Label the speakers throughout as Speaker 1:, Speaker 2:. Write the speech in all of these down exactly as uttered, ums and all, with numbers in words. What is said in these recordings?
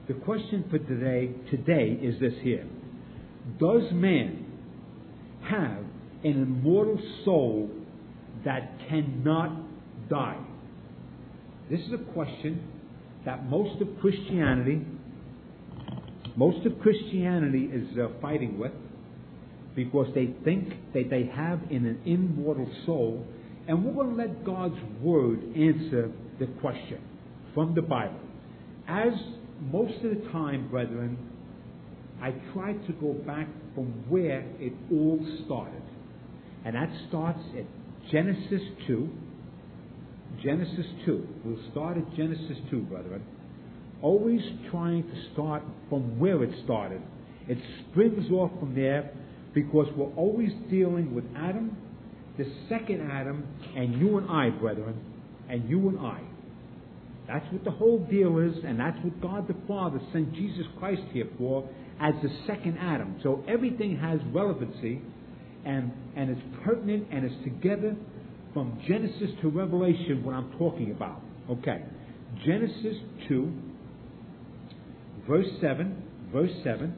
Speaker 1: The question for today, today is this here. Does man have an immortal soul that cannot die? This is a question that most of Christianity, most of Christianity is uh, fighting with, because they think that they have in an immortal soul, and we're going to let God's Word answer the question from the Bible. As most of the time, brethren, I try to go back from where it all started. And that starts at Genesis two. Genesis two. We'll start at Genesis two, brethren. Always trying to start from where it started. It springs off from there, because we're always dealing with Adam, the second Adam, and you and I, brethren, and you and I. That's what the whole deal is, and that's what God the Father sent Jesus Christ here for, as the second Adam. So everything has relevancy, and, and it's pertinent, and it's together from Genesis to Revelation, what I'm talking about. Okay. Genesis two, verse seven, verse seven.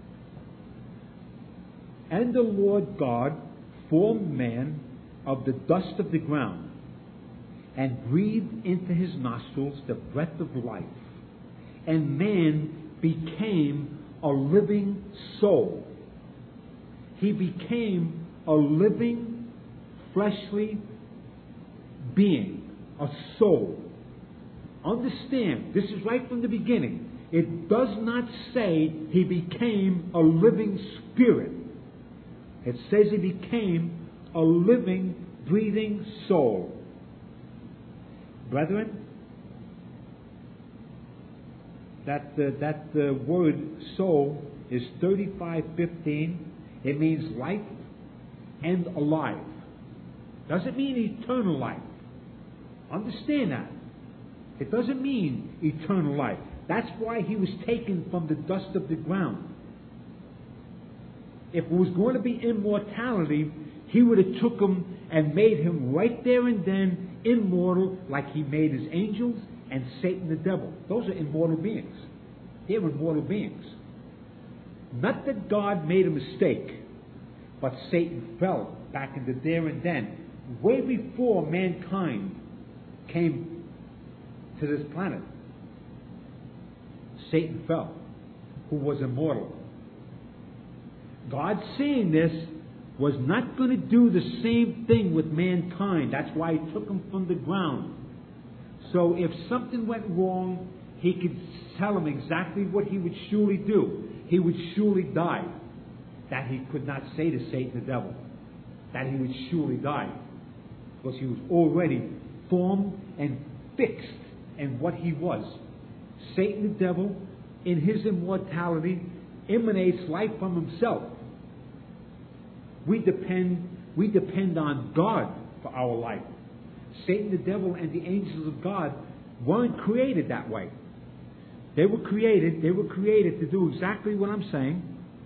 Speaker 1: And the Lord God formed man of the dust of the ground, and breathed into his nostrils the breath of life. And man became a living soul. He became a living, fleshly being, a soul. Understand, this is right from the beginning. It does not say he became a living spirit. It says he became a living, breathing soul. Brethren, that uh, that uh, word soul is thirty-five fifteen. It means life and alive. Doesn't mean eternal life. Understand that. It doesn't mean eternal life. That's why he was taken from the dust of the ground. If it was going to be immortality, he would have took him and made him right there and then immortal, like he made his angels and Satan the devil. Those are immortal beings. They're immortal beings. Not that God made a mistake, but Satan fell back into there and then, way before mankind came to this planet. Satan fell, who was immortal. God, seeing this, was not going to do the same thing with mankind. That's why he took him from the ground. So if something went wrong, he could tell him exactly what he would surely do. He would surely die. That he could not say to Satan the devil. That he would surely die. Because he was already formed and fixed in what he was. Satan the devil, in his immortality, emanates life from himself. We depend, we depend on God for our life. Satan, the devil, and the angels of God weren't created that way. They were created, they were created to do exactly what I'm saying.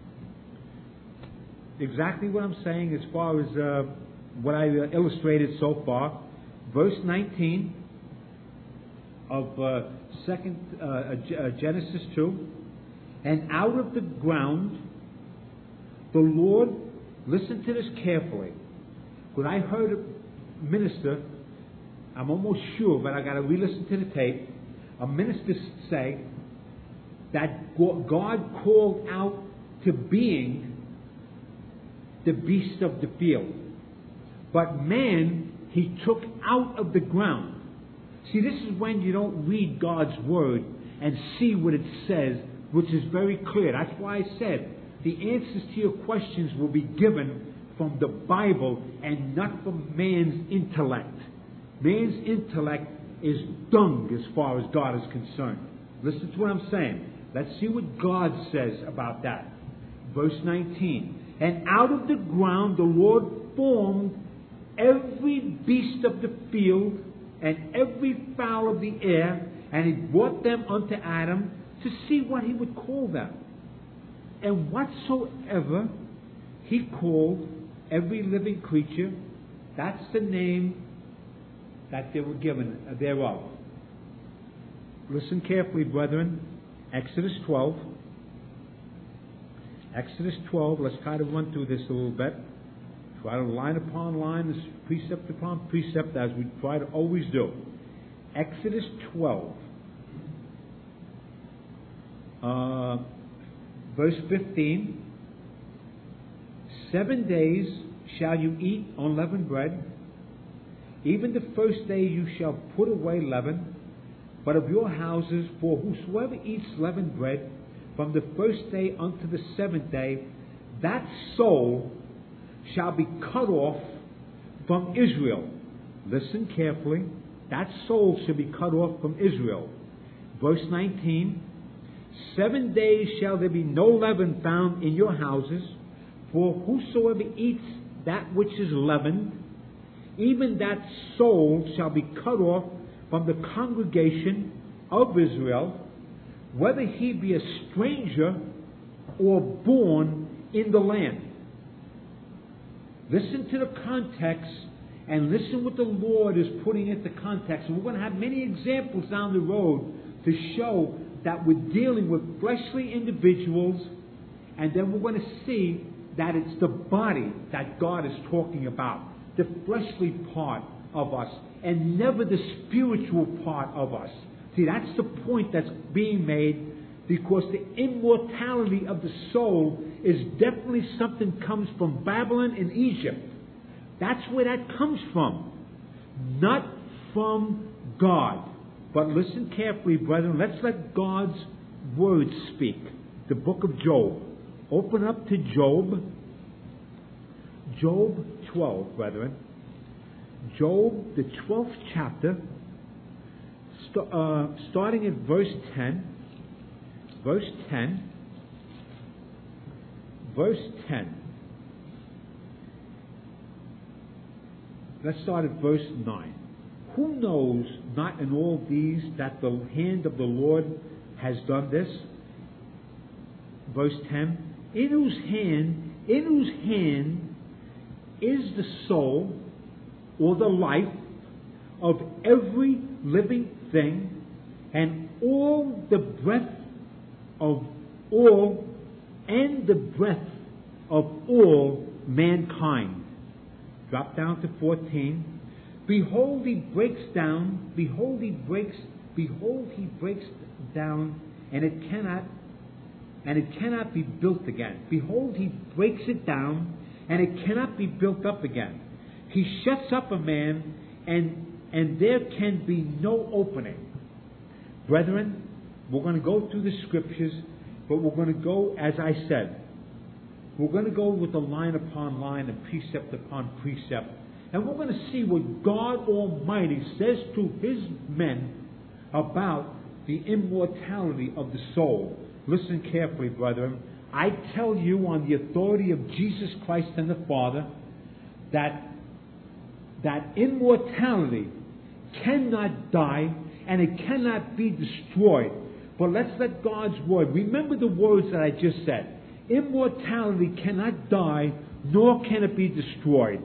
Speaker 1: Exactly what I'm saying as far as uh, what I uh, illustrated so far. Verse nineteen of uh, second uh, uh, Genesis two. And out of the ground the Lord, listen to this carefully. When I heard a minister, I'm almost sure, but I got to re-listen to the tape, a minister say that God called out to being the beast of the field. But man, he took out of the ground. See, this is when you don't read God's word and see what it says, which is very clear. That's why I said the answers to your questions will be given from the Bible and not from man's intellect. Man's intellect is dung as far as God is concerned. Listen to what I'm saying. Let's see what God says about that. Verse nineteen. And out of the ground the Lord formed every beast of the field and every fowl of the air, and he brought them unto Adam to see what he would call them. And whatsoever he called every living creature, that's the name that they were given thereof. Listen carefully, brethren. Exodus twelve. Exodus twelve. Let's try to run through this a little bit. Try to line upon line, this precept upon precept, as we try to always do. Exodus twelve. Uh, verse fifteen. Seven days shall you eat unleavened bread. Even the first day you shall put away leaven, but of your houses, for whosoever eats leavened bread from the first day unto the seventh day, that soul shall be cut off from Israel. Listen carefully. That soul shall be cut off from Israel. Verse nineteen. Seven days shall there be no leaven found in your houses, for whosoever eats that which is leavened, even that soul shall be cut off from the congregation of Israel, whether he be a stranger or born in the land. Listen to the context and listen what the Lord is putting into context. And we're going to have many examples down the road to show that we're dealing with fleshly individuals, and then we're going to see that it's the body that God is talking about. The fleshly part of us, and never the spiritual part of us. See, that's the point that's being made, because the immortality of the soul is definitely something that comes from Babylon and Egypt. That's where that comes from, not from God. But listen carefully, brethren. Let's let God's word speak. The book of Job. Open up to Job. Job twelve, brethren. Job, the twelfth chapter, st- uh, starting at verse ten. Verse ten. Verse ten. Let's start at verse nine. Who knows not in all these that the hand of the Lord has done this? Verse ten. In whose hand, in whose hand is the soul or the life of every living thing, and all the breath of all, and the breath of all mankind. Drop down to fourteen. Behold, he breaks down, behold, he breaks, behold, he breaks down, and it cannot, and it cannot be built again. Behold, he breaks it down, and it cannot be built up again. He shuts up a man, and and there can be no opening. Brethren, we're going to go through the scriptures, but we're going to go, as I said, we're going to go with a line upon line and precept upon precept. And we're going to see what God Almighty says to His men about the immortality of the soul. Listen carefully, brethren. I tell you on the authority of Jesus Christ and the Father that that immortality cannot die and it cannot be destroyed. But let's let God's word, remember the words that I just said. Immortality cannot die, nor can it be destroyed.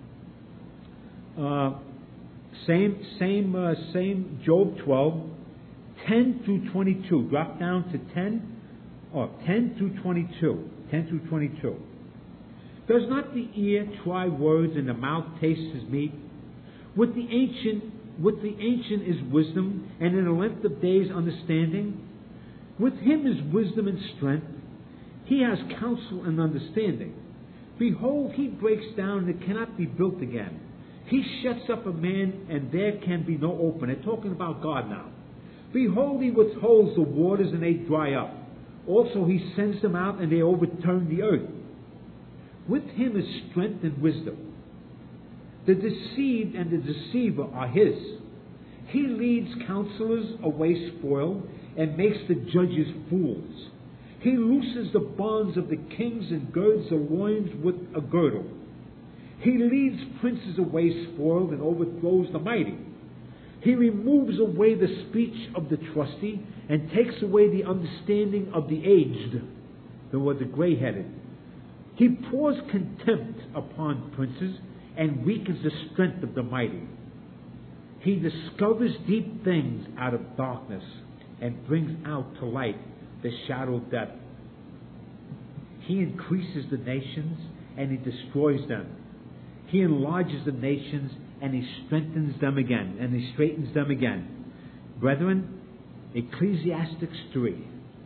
Speaker 1: Uh, same, same, uh, same. Job twelve, ten through twenty-two. Drop down to ten, or ten through twenty-two. Ten through twenty-two. Does not the ear try words, and the mouth taste his meat? With the ancient, with the ancient is wisdom, and in the length of days understanding. With him is wisdom and strength. He has counsel and understanding. Behold, he breaks down, and it cannot be built again. He shuts up a man, and there can be no open. They're talking about God now. Behold, he withholds the waters, and they dry up. Also he sends them out, and they overturn the earth. With him is strength and wisdom. The deceived and the deceiver are his. He leads counselors away spoiled, and makes the judges fools. He looses the bonds of the kings, and girds the loins with a girdle. He leads princes away spoiled, and overthrows the mighty. He removes away the speech of the trusty, and takes away the understanding of the aged, or the gray-headed. He pours contempt upon princes, and weakens the strength of the mighty. He discovers deep things out of darkness, and brings out to light the shadow of death. He increases the nations and he destroys them. He enlarges the nations and he strengthens them again, and he straightens them again. Brethren, Ecclesiastes three.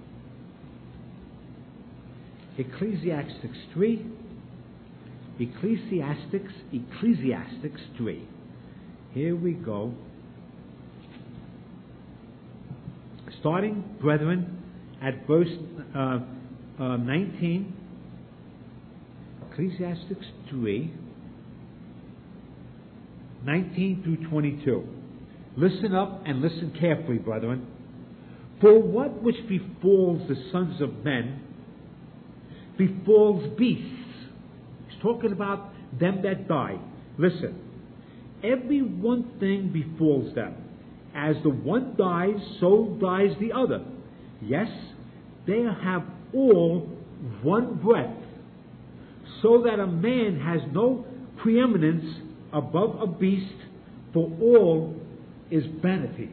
Speaker 1: Ecclesiastes three. Ecclesiastes, Ecclesiastes three. Here we go. Starting, brethren, at verse uh, uh, nineteen. Ecclesiastes three. nineteen through twenty-two. Listen up and listen carefully, brethren. For what which befalls the sons of men befalls beasts. He's talking about them that die. Listen. Every one thing befalls them. As the one dies, so dies the other. Yes, they have all one breath, so that a man has no preeminence above a beast, for all is vanity.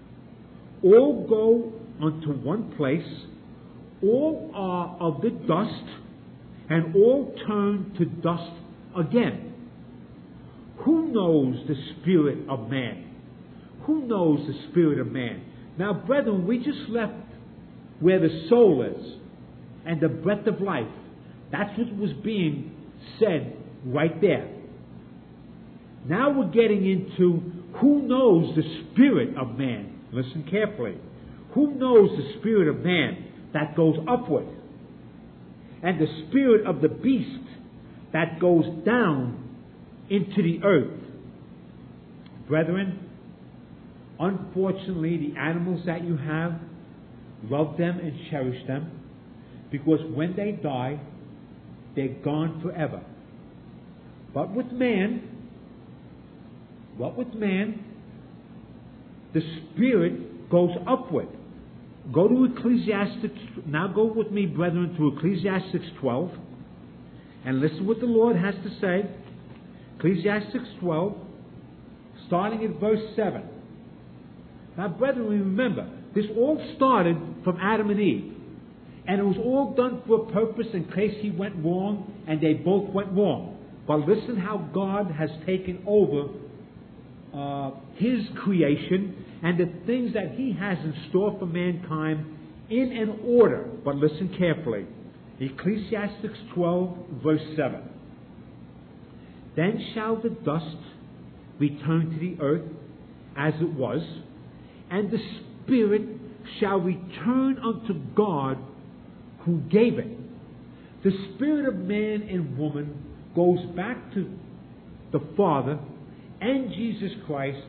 Speaker 1: All go unto one place, all are of the dust, and all turn to dust again. Who knows the spirit of man? Who knows the spirit of man? Now, brethren, we just left where the soul is and the breath of life. That's what was being said right there. Now we're getting into who knows the spirit of man. Listen carefully. Who knows the spirit of man that goes upward, and the spirit of the beast that goes down into the earth? Brethren, unfortunately, the animals that you have, love them and cherish them, because when they die, they're gone forever. But with man, What with man, the spirit goes upward. Go to Ecclesiastes, now go with me, brethren, to Ecclesiastes twelve, and listen what the Lord has to say. Ecclesiastes twelve, starting at verse seven. Now, brethren, remember, this all started from Adam and Eve, and it was all done for a purpose in case he went wrong, and they both went wrong. But listen how God has taken over Uh, his creation and the things that he has in store for mankind in an order. But listen carefully. Ecclesiastes twelve, verse seven. Then shall the dust return to the earth as it was, and the spirit shall return unto God who gave it. The spirit of man and woman goes back to the Father and Jesus Christ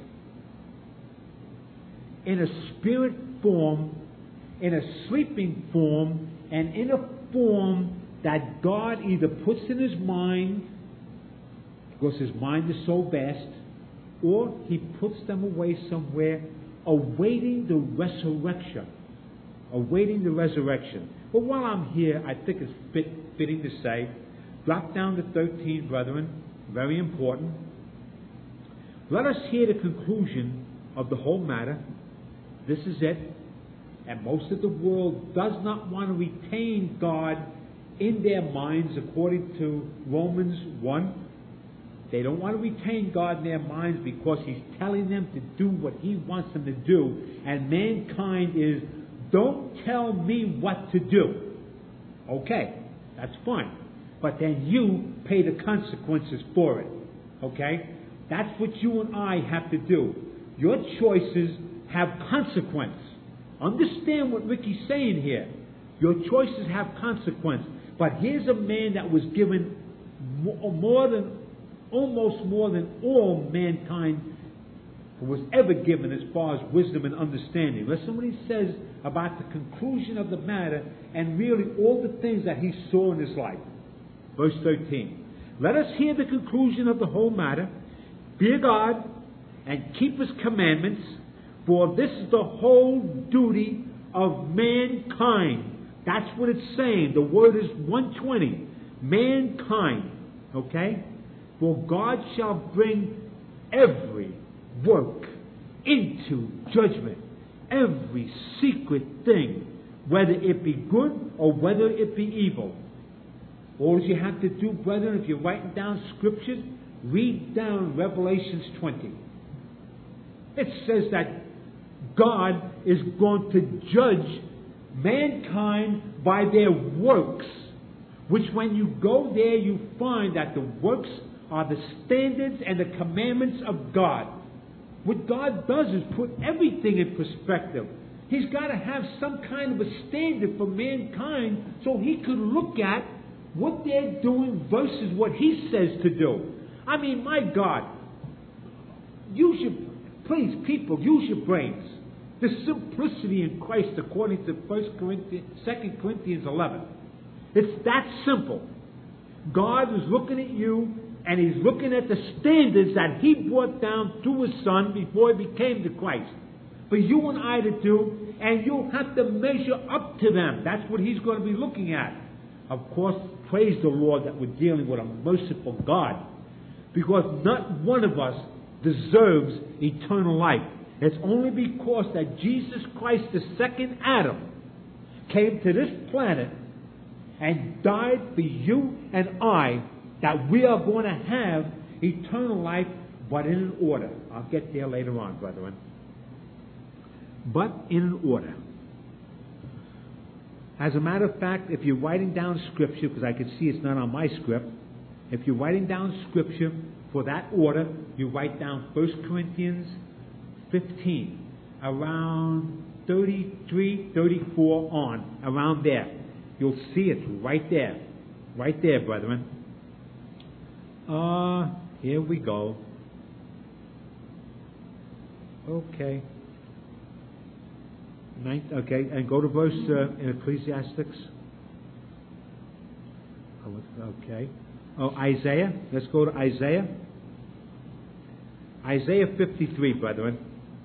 Speaker 1: in a spirit form, in a sleeping form, and in a form that God either puts in his mind, because his mind is so vast, or he puts them away somewhere, awaiting the resurrection. Awaiting the resurrection. But while I'm here, I think it's fit, fitting to say, drop down to thirteen, brethren, very important. Let us hear the conclusion of the whole matter. This is it. And most of the world does not want to retain God in their minds, according to Romans one. They don't want to retain God in their minds because he's telling them to do what he wants them to do. And mankind is, don't tell me what to do. Okay, that's fine. But then you pay the consequences for it. Okay? That's what you and I have to do. Your choices have consequence. Understand what Ricky's saying here. Your choices have consequence. But here's a man that was given more than, almost more than all mankind was ever given as far as wisdom and understanding. Listen what he says about the conclusion of the matter and really all the things that he saw in his life. Verse thirteen. Let us hear the conclusion of the whole matter. Fear God and keep his commandments, for this is the whole duty of mankind. That's what it's saying. The word is one twenty. Mankind. Okay? For God shall bring every work into judgment. every secret thing, whether it be good or whether it be evil. All you have to do, brethren, if you're writing down scriptures, read down Revelations twenty. It says that God is going to judge mankind by their works, which when you go there, you find that the works are the standards and the commandments of God. What God does is put everything in perspective. He's got to have some kind of a standard for mankind so he could look at what they're doing versus what he says to do. I mean, my God, use your, please, people, use your brains. The simplicity in Christ, according to First Corinthians, Second Corinthians eleven. It's that simple. God is looking at you, and He's looking at the standards that He brought down through His Son before He became the Christ. For you and I to do, and you'll have to measure up to them. That's what He's going to be looking at. Of course, praise the Lord that we're dealing with a merciful God, because not one of us deserves eternal life. It's only because that Jesus Christ, the second Adam, came to this planet and died for you and I, that we are going to have eternal life, but in an order. I'll get there later on, brethren. But in an order. As a matter of fact, if you're writing down scripture, because I can see it's not on my script, if you're writing down scripture for that order, you write down First Corinthians fifteen, around thirty-three, thirty-four on, around there. You'll see it right there. Right there, brethren. Uh, here we go. Okay. Ninth, okay, and go to verse uh, in Ecclesiastics. Okay. Oh, Isaiah. Let's go to Isaiah. Isaiah fifty-three, brethren.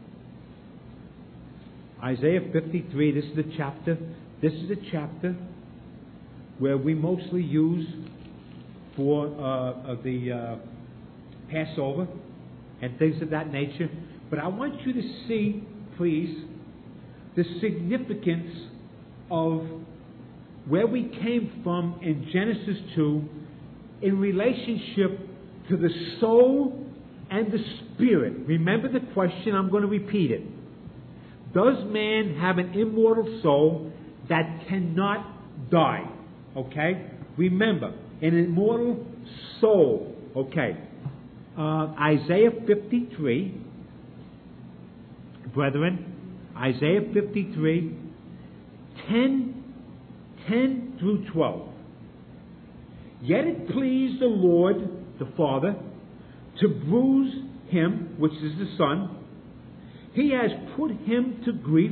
Speaker 1: Isaiah fifty-three, this is the chapter. This is the chapter where we mostly use for uh, uh, the uh, Passover and things of that nature. But I want you to see, please, the significance of where we came from in Genesis two in relationship to the soul and the spirit. Remember the question, I'm going to repeat it. Does man have an immortal soul that cannot die? Okay? Remember, an immortal soul. Okay. Uh, Isaiah fifty-three, brethren, Isaiah fifty-three, ten, ten through twelve. Yet it pleased the Lord, the Father, to bruise him, which is the Son. He has put him to grief.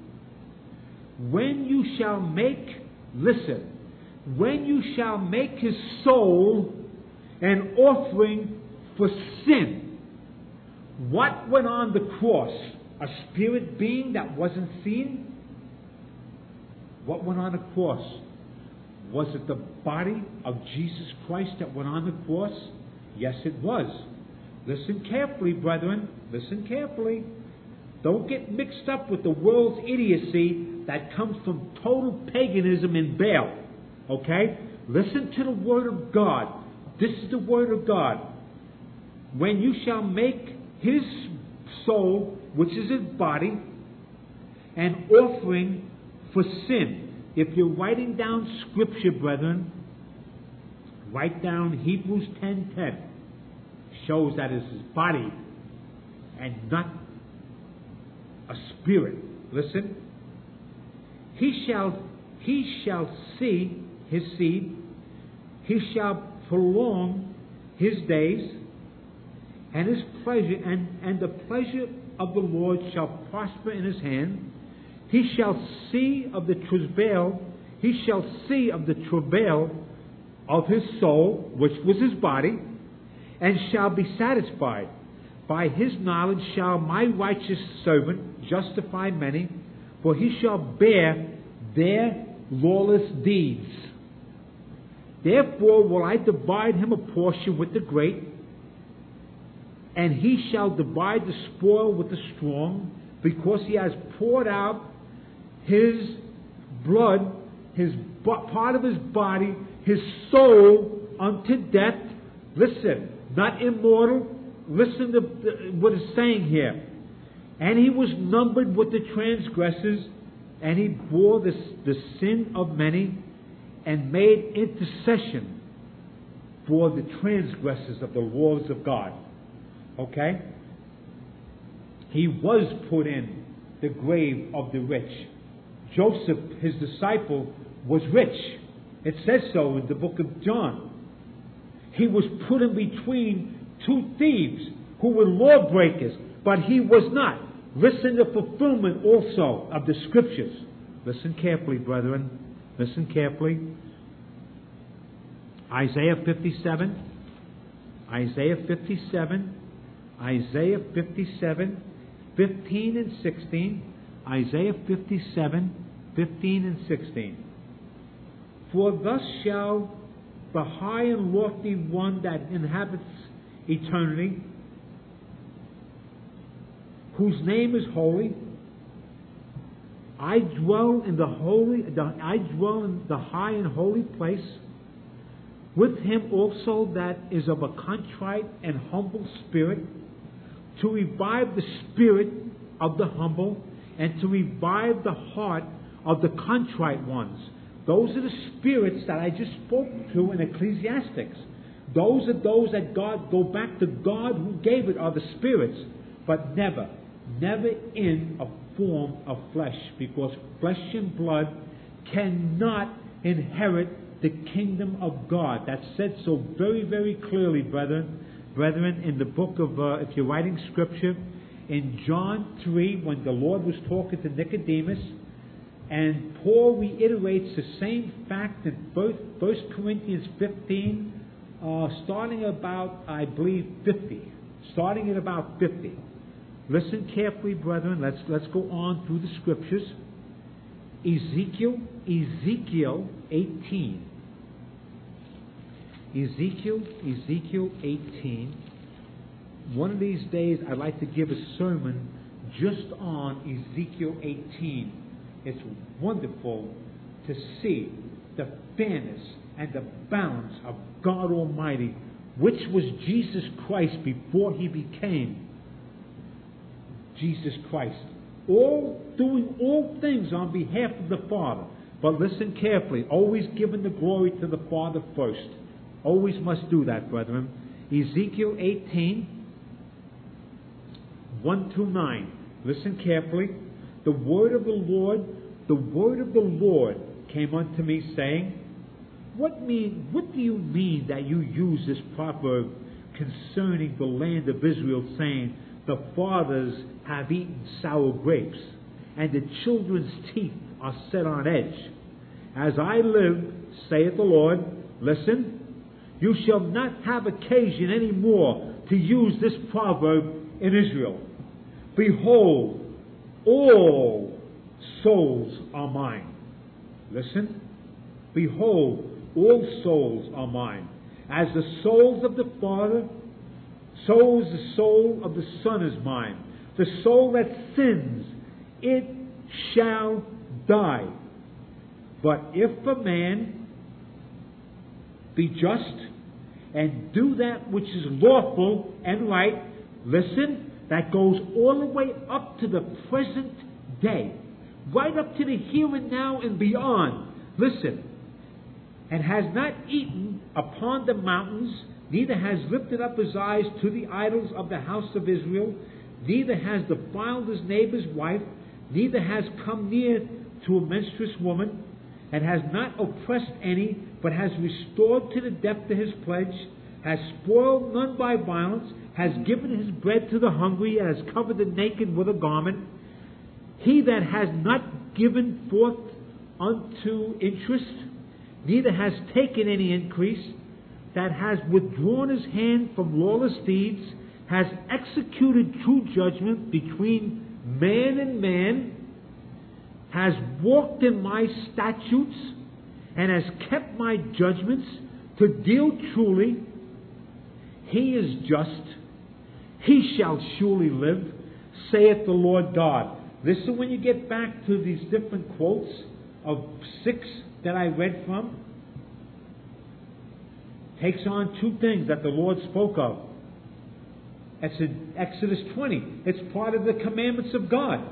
Speaker 1: When you shall make, listen, when you shall make his soul an offering for sin. What went on the cross? A spirit being that wasn't seen? What went on the cross? Was it the body of Jesus Christ that went on the cross? Yes, it was. Listen carefully, brethren. Listen carefully. Don't get mixed up with the world's idiocy that comes from total paganism and Baal. Okay? Listen to the Word of God. This is the Word of God. When you shall make his soul, which is his body, an offering for sin. If you're writing down scripture, brethren, write down Hebrews ten ten. Shows that it's his body and not a spirit. Listen. He shall he shall see his seed. He shall prolong his days, and his pleasure and, and the pleasure of the Lord shall prosper in his hand. He shall see of the travail, he shall see of the travail of his soul, which was his body, and shall be satisfied. By his knowledge shall my righteous servant justify many, for he shall bear their lawless deeds. Therefore will I divide him a portion with the great, and he shall divide the spoil with the strong, because He has poured out His blood, His part of His body, His soul unto death. Listen, not immortal. Listen to what it's saying here. And He was numbered with the transgressors, and He bore the, the sin of many, and made intercession for the transgressors of the laws of God. Okay? He was put in the grave of the rich. Joseph, his disciple, was rich. It says so in the book of John. He was put in between two thieves who were lawbreakers, but he was not. Listen to fulfillment also of the Scriptures. Listen carefully, brethren. Listen carefully. Isaiah fifty-seven. Isaiah fifty-seven. Isaiah fifty-seven, fifteen and sixteen. Isaiah fifty-seven, fifteen and sixteen. For thus shall the high and lofty one that inhabits eternity, whose name is holy, I dwell in the holy, the, I dwell in the high and holy place, with him also that is of a contrite and humble spirit, to revive the spirit of the humble, and to revive the heart of the contrite ones. Those are the spirits that I just spoke to in Ecclesiastics. Those are those that God, go back to God who gave it, are the spirits, but never, never in a form of flesh, because flesh and blood cannot inherit the kingdom of God. That's said so very, very clearly, brethren. Brethren, in the book of, uh, if you're writing scripture, in John three, when the Lord was talking to Nicodemus, and Paul reiterates the same fact in First Corinthians fifteen, uh, starting about, I believe, fifty. Starting at about fifty. Listen carefully, brethren. Let's let's go on through the scriptures. Ezekiel, Ezekiel eighteen. Ezekiel, Ezekiel eighteen. One of these days I'd like to give a sermon just on Ezekiel eighteen. It's wonderful to see the fairness and the balance of God Almighty, which was Jesus Christ before He became Jesus Christ. All doing all things on behalf of the Father. But listen carefully, always giving the glory to the Father first. Always must do that, brethren. Ezekiel eighteen, one through nine. Listen carefully. The word of the Lord, the word of the Lord came unto me, saying, What mean? What do you mean that you use this proverb concerning the land of Israel, saying, the fathers have eaten sour grapes, and the children's teeth are set on edge? As I live, saith the Lord, listen, you shall not have occasion any more to use this proverb in Israel. Behold, all souls are mine. Listen. Behold, all souls are mine. As the souls of the Father, so is the soul of the Son is mine. The soul that sins, it shall die. But if a man be just and do that which is lawful and right, listen, that goes all the way up to the present day, right up to the here and now and beyond. Listen, and has not eaten upon the mountains, neither has lifted up his eyes to the idols of the house of Israel, neither has defiled his neighbor's wife, neither has come near to a menstruous woman, and has not oppressed any, but has restored to the debtor his pledge, has spoiled none by violence, has given his bread to the hungry, and has covered the naked with a garment. He that has not given forth unto interest, neither has taken any increase, that has withdrawn his hand from lawless deeds, has executed true judgment between man and man, has walked in my statutes, and has kept my judgments to deal truly, he is just, he shall surely live. saith the Lord God. Listen when you get back to these different quotes of six that I read from. Takes on two things that the Lord spoke of. It's in Exodus twenty. It's part of the commandments of God.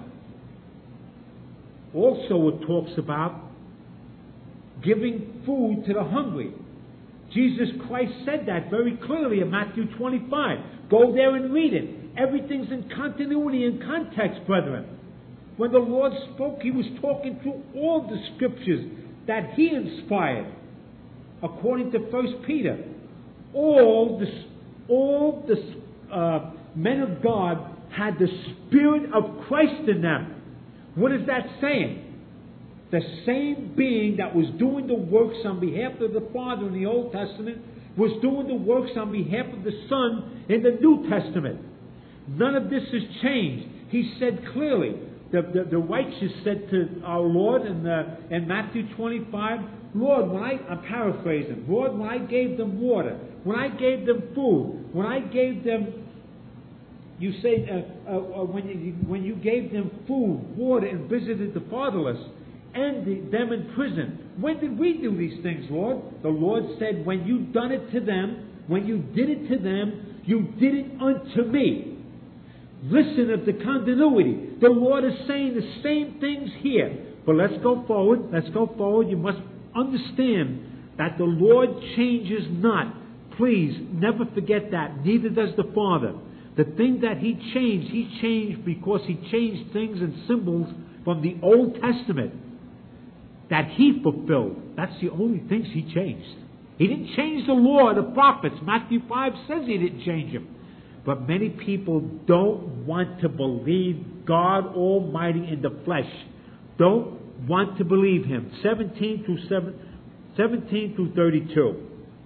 Speaker 1: Also it talks about giving food to the hungry. Jesus Christ said that very clearly in Matthew twenty-five. Go there and read it. Everything's in continuity and context, brethren. When the Lord spoke, He was talking through all the scriptures that He inspired. According to First Peter, all the, all the uh, men of God had the Spirit of Christ in them. What is that saying? The same being that was doing the works on behalf of the Father in the Old Testament was doing the works on behalf of the Son in the New Testament. None of this has changed. He said clearly, the, the, the righteous said to our Lord in, the, in Matthew twenty-five, Lord, when I, I'm paraphrasing, Lord, when I gave them water, when I gave them food, when I gave them, you say, uh, uh, uh, when, you, when you gave them food, water, and visited the fatherless, and the, them in prison. When did we do these things, Lord? The Lord said, when you done it to them, when you did it to them, you did it unto me. Listen of the continuity. The Lord is saying the same things here. But let's go forward. Let's go forward. You must understand that the Lord changes not. Please, never forget that. Neither does the Father. The thing that He changed, He changed because He changed things and symbols from the Old Testament that He fulfilled. That's the only things He changed. He didn't change the law of the prophets. Matthew five says He didn't change them. But many people don't want to believe God Almighty in the flesh. Don't want to believe Him. seventeen through thirty-two.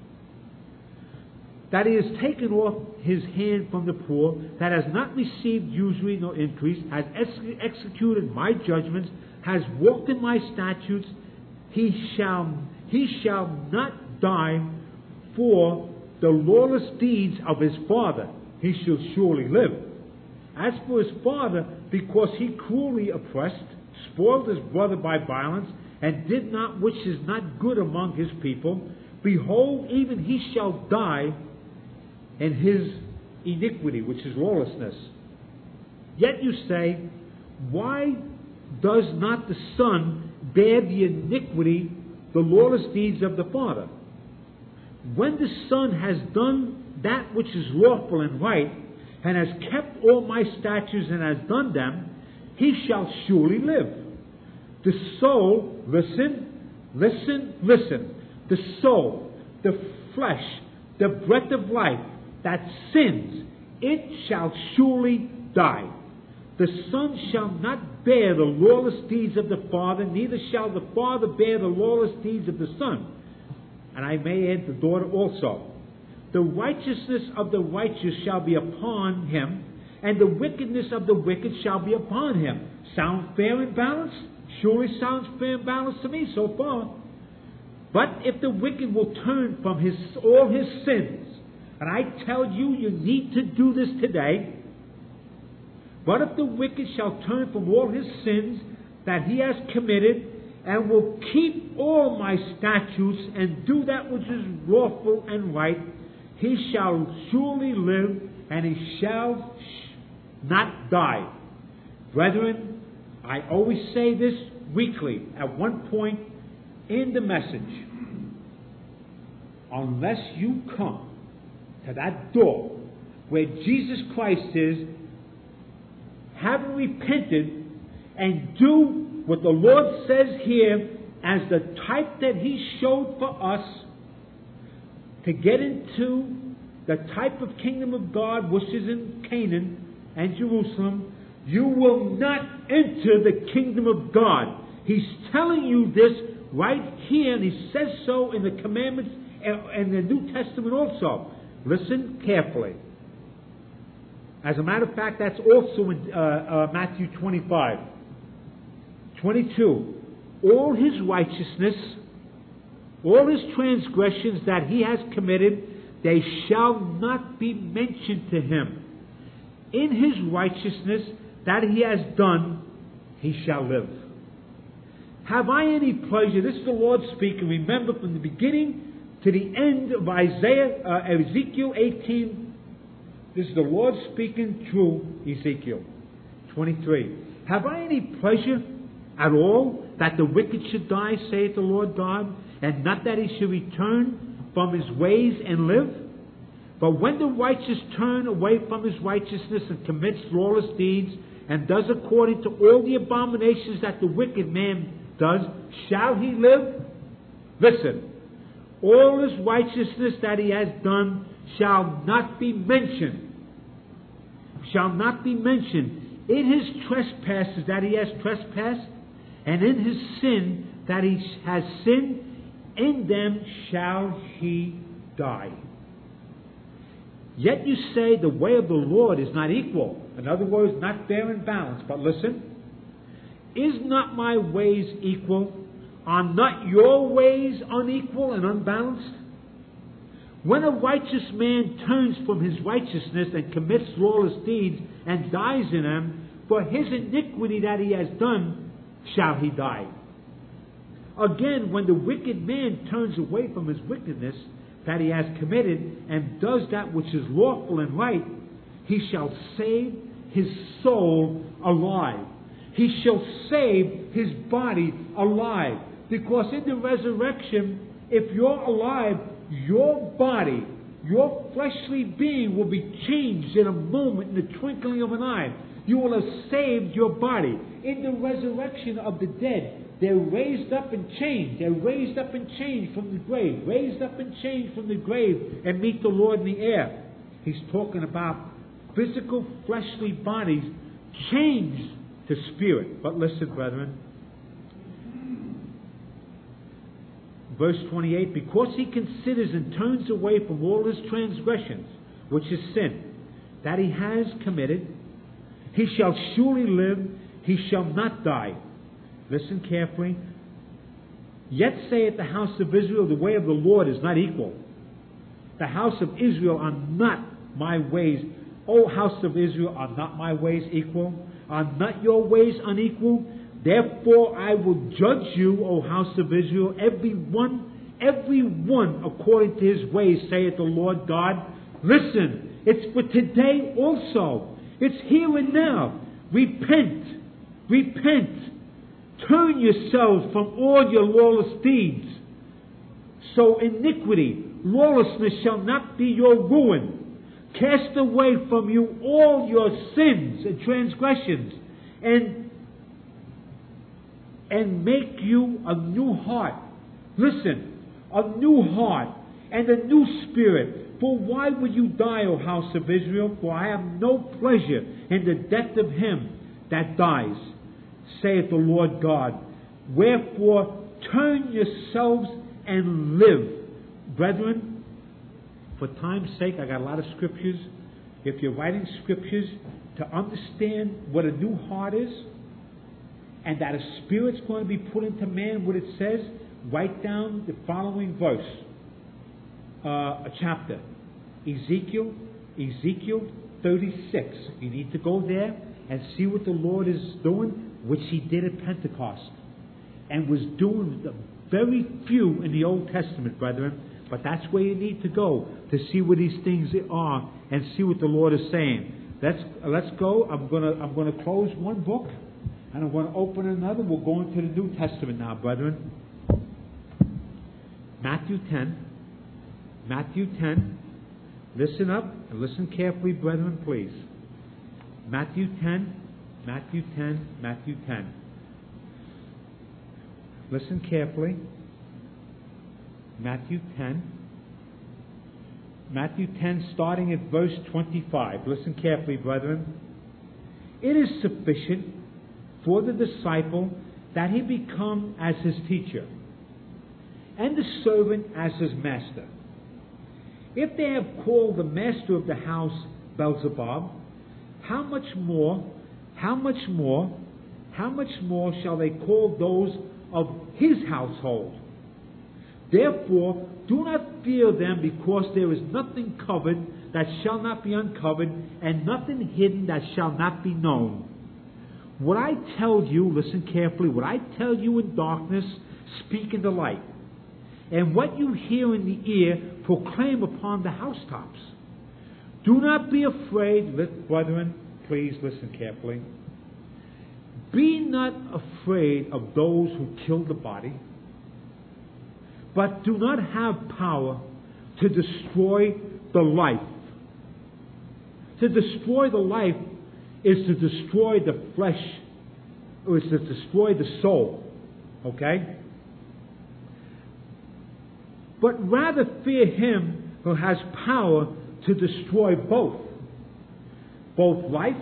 Speaker 1: That He has taken off His hand from the poor, that has not received usury nor increase, has ex- executed my judgments, has walked in my statutes, he shall, he shall not die for the lawless deeds of his father. He shall surely live. As for his father, because he cruelly oppressed, spoiled his brother by violence, and did not which is not good among his people, behold, even he shall die in his iniquity, which is lawlessness. Yet you say, why does not the Son bear the iniquity, the lawless deeds of the Father? When the Son has done that which is lawful and right, and has kept all my statutes and has done them, he shall surely live. The soul, listen, listen, listen, the soul, the flesh, the breath of life that sins, it shall surely die. The Son shall not bear the lawless deeds of the Father, neither shall the Father bear the lawless deeds of the Son. And I may add the daughter also. The righteousness of the righteous shall be upon him, and the wickedness of the wicked shall be upon him. Sound fair and balanced? Surely sounds fair and balanced to me so far. But if the wicked will turn from his all his sins, and I tell you, you need to do this today. But if the wicked shall turn from all his sins that he has committed, and will keep all my statutes, and do that which is lawful and right, he shall surely live, and he shall not die. Brethren, I always say this weekly at one point in the message. Unless you come to that door where Jesus Christ is, having repented, and do what the Lord says here as the type that He showed for us to get into the type of kingdom of God which is in Canaan and Jerusalem, you will not enter the kingdom of God. He's telling you this right here, and He says so in the commandments and the New Testament also. Listen carefully. As a matter of fact, that's also in uh, uh, Matthew twenty-five. twenty-two. All his righteousness, all his transgressions that he has committed, they shall not be mentioned to him. In his righteousness, that he has done, he shall live. Have I any pleasure? This is the Lord speaking. Remember, from the beginning to the end of Isaiah, uh, Ezekiel eighteen, this is the Lord speaking through Ezekiel twenty-three. Have I any pleasure at all that the wicked should die, saith the Lord God, and not that he should return from his ways and live? But when the righteous turn away from his righteousness and commits lawless deeds, and does according to all the abominations that the wicked man does, shall he live? Listen, all his righteousness that he has done shall not be mentioned. Shall not be mentioned. In his trespasses that he has trespassed, and in his sin that he has sinned, in them shall he die. Yet you say the way of the Lord is not equal. In other words, not fair and balanced. But listen, is not my ways equal? Are not your ways unequal and unbalanced? When a righteous man turns from his righteousness and commits lawless deeds and dies in them, for his iniquity that he has done shall he die. Again, when the wicked man turns away from his wickedness that he has committed and does that which is lawful and right, he shall save his soul alive. He shall save his body alive. Because in the resurrection, if you're alive, your body, your fleshly being will be changed in a moment, in the twinkling of an eye. You will have saved your body. In the resurrection of the dead, they're raised up and changed. They're raised up and changed from the grave. Raised up and changed from the grave and meet the Lord in the air. He's talking about physical fleshly bodies changed to spirit. But listen, brethren. Verse twenty-eight, because he considers and turns away from all his transgressions, which is sin, that he has committed, he shall surely live, he shall not die. Listen carefully. Yet saith the house of Israel, the way of the Lord is not equal. The house of Israel are not my ways. O house of Israel, are not my ways equal? Are not your ways unequal? Therefore I will judge you, O house of Israel, every one, every one according to his ways, saith the Lord God. Listen, it's for today also. It's here and now. Repent. Repent. Turn yourselves from all your lawless deeds. So iniquity, lawlessness shall not be your ruin. Cast away from you all your sins and transgressions, and and make you a new heart. Listen, a new heart and a new spirit. For why would you die, O house of Israel? For I have no pleasure in the death of him that dies, saith the Lord God. Wherefore turn yourselves and live. Brethren, for time's sake, I got a lot of scriptures. If you're writing scriptures to understand what a new heart is, and that a spirit's going to be put into man, what it says, write down the following verse, uh, a chapter, Ezekiel, Ezekiel thirty-six. You need to go there and see what the Lord is doing, which he did at Pentecost, and was doing the very few in the Old Testament, brethren. But that's where you need to go to see what these things are and see what the Lord is saying. Let's let's go. I'm gonna I'm gonna close one book. And I'm going to open another. We'll go into the New Testament now, brethren. Matthew ten. Matthew ten. Listen up and listen carefully, brethren, please. Matthew ten. Matthew ten. Matthew ten. Listen carefully. Matthew ten. Matthew ten, starting at verse twenty-five. Listen carefully, brethren. It is sufficient for the disciple that he become as his teacher, and the servant as his master. If they have called the master of the house Beelzebub, how much more, how much more, how much more shall they call those of his household? Therefore, do not fear them, because there is nothing covered that shall not be uncovered, and nothing hidden that shall not be known. What I tell you, listen carefully, what I tell you in darkness, speak in the light. And what you hear in the ear, proclaim upon the housetops. Do not be afraid, brethren, please listen carefully. Be not afraid of those who kill the body, but do not have power to destroy the life. To destroy the life is to destroy the flesh, or is to destroy the soul. Okay? But rather fear him who has power to destroy both, both life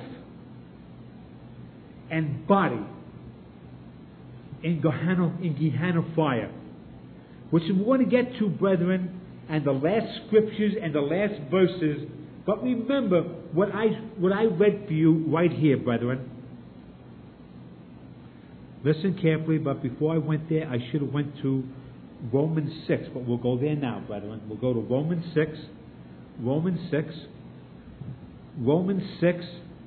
Speaker 1: and body in Gehenna, in Gehenna fire. Which we want to get to, brethren, and the last scriptures and the last verses. But remember what I what I read for you right here, brethren. Listen carefully, but before I went there, I should have went to Romans six, but we'll go there now, brethren. We'll go to Romans six. Romans six. Romans six.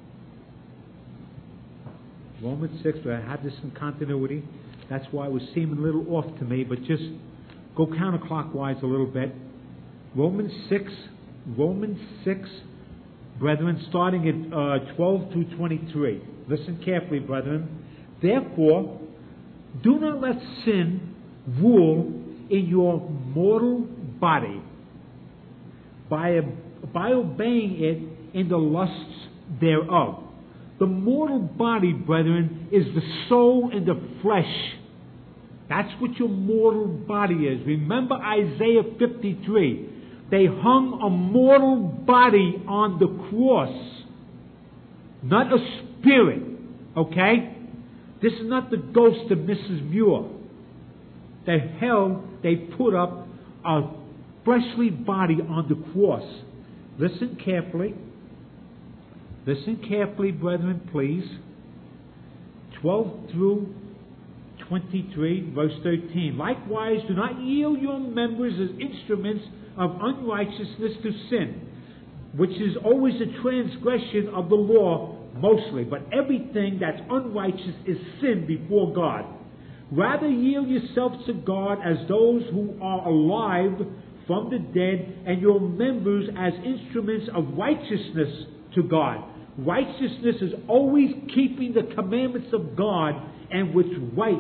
Speaker 1: Romans six, but I had this in continuity. That's why it was seeming a little off to me, but just go counterclockwise a little bit. Romans six, Romans six, brethren, starting at uh, twelve through twenty-three. Listen carefully, brethren. Therefore, do not let sin rule in your mortal body by, by obeying it in the lusts thereof. The mortal body, brethren, is the soul and the flesh. That's what your mortal body is. Remember Isaiah fifty-three. They hung a mortal body on the cross, not a spirit. Okay? This is not the ghost of Missus Muir. They held, they put up a fleshly body on the cross. Listen carefully. Listen carefully, brethren, please. twelve through twenty-three, verse thirteen. Likewise, do not yield your members as instruments of unrighteousness to sin, which is always a transgression of the law, mostly. But everything that's unrighteous is sin before God. Rather yield yourselves to God as those who are alive from the dead, and your members as instruments of righteousness to God. Righteousness is always keeping the commandments of God and what's right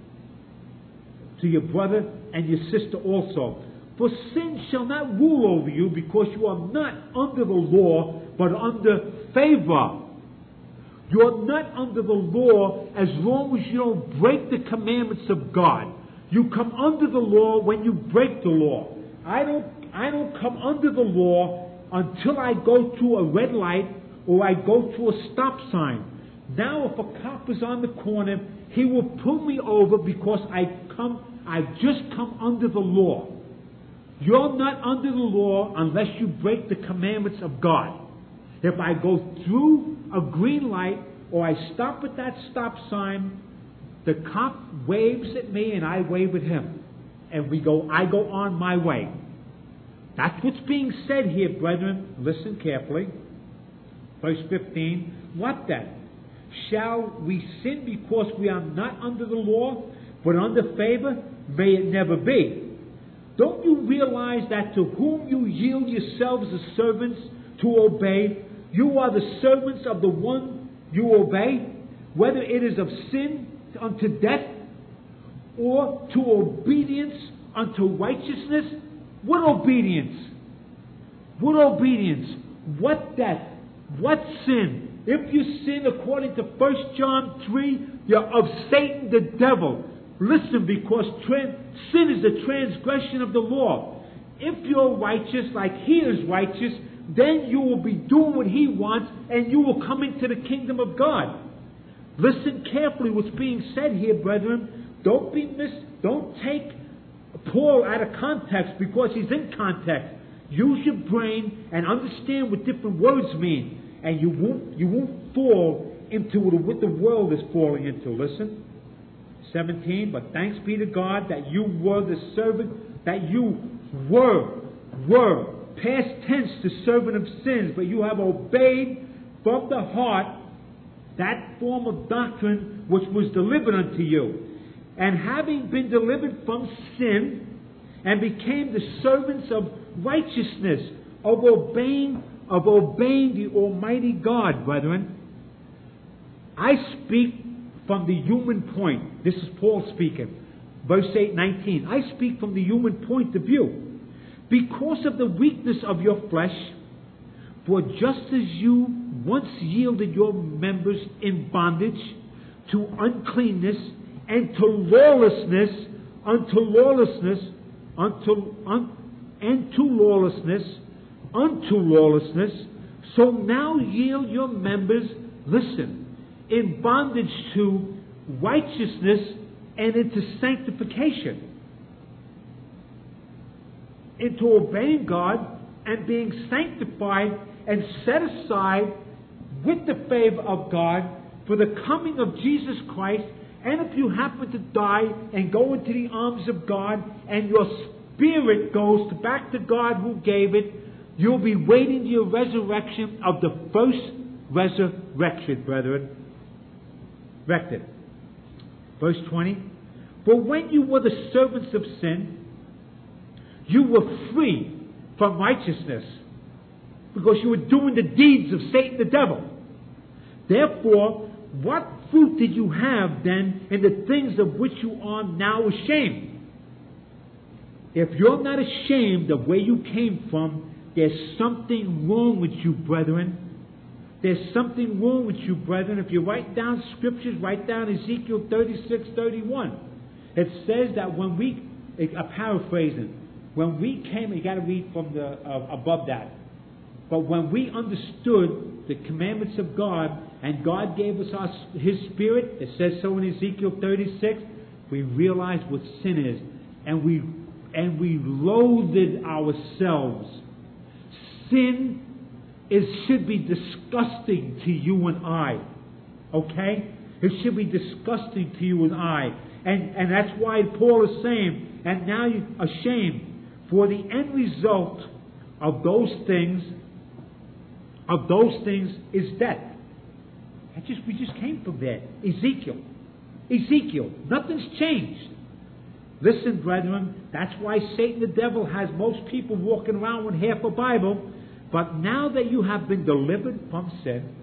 Speaker 1: to your brother and your sister also. For sin shall not rule over you, because you are not under the law, but under favor. You are not under the law as long as you don't break the commandments of God. You come under the law when you break the law. I don't, I don't come under the law until I go to a red light or I go to a stop sign. Now, if a cop is on the corner, he will pull me over because I come, I've just come under the law. You're not under the law unless you break the commandments of God. If I go through a green light or I stop at that stop sign, the cop waves at me and I wave at him. And we go, I go on my way. That's what's being said here, brethren. Listen carefully. Verse fifteen. What then? Shall we sin because we are not under the law, but under favor? May it never be. Don't you realize that to whom you yield yourselves as servants to obey, you are the servants of the one you obey, whether it is of sin unto death or to obedience unto righteousness? What obedience? What obedience? What death? What sin? If you sin according to First John three, you're of Satan the devil. Listen, because trans- sin is the transgression of the law. If you're righteous like He is righteous, then you will be doing what He wants and you will come into the kingdom of God. Listen carefully what's being said here, brethren. Don't be mis- Don't take Paul out of context because he's in context. Use your brain and understand what different words mean, and you won't you won't fall into what the world is falling into. Listen. seventeen, but thanks be to God that you were the servant, that you were, were, past tense, the servant of sins, but you have obeyed from the heart that form of doctrine which was delivered unto you. And having been delivered from sin, and became the servants of righteousness, of obeying, of obeying the Almighty God, brethren. I speak from the human point. This is Paul speaking. Verse eight, nineteen. I speak from the human point of view. Because of the weakness of your flesh, for just as you once yielded your members in bondage to uncleanness and to lawlessness, unto lawlessness, unto un, and to lawlessness, unto lawlessness, so now yield your members, listen, in bondage to righteousness and into sanctification, into obeying God and being sanctified and set aside with the favor of God for the coming of Jesus Christ. And if you happen to die and go into the arms of God and your spirit goes to back to God who gave it, you'll be waiting your resurrection of the first resurrection, brethren. Rected. Verse twenty. For when you were the servants of sin, you were free from righteousness, because you were doing the deeds of Satan the devil. Therefore, what fruit did you have then in the things of which you are now ashamed? If you're not ashamed of where you came from, there's something wrong with you, brethren. There's something wrong with you, brethren. If you write down scriptures, write down Ezekiel thirty-six, thirty-one. It says that when we, I'm paraphrasing, when we came, you got to read from the uh, above that. But when we understood the commandments of God, and God gave us our, His Spirit, it says so in Ezekiel thirty-six, we realized what sin is, and we and we loathed ourselves. Sin is should be disgusting to you and I. Okay? It should be disgusting to you and I. And and that's why Paul is saying, and now you're ashamed. For the end result of those things, of those things is death. I just we just came from there. Ezekiel. Ezekiel. Nothing's changed. Listen, brethren, that's why Satan the devil has most people walking around with half a Bible. But now that you have been delivered from sin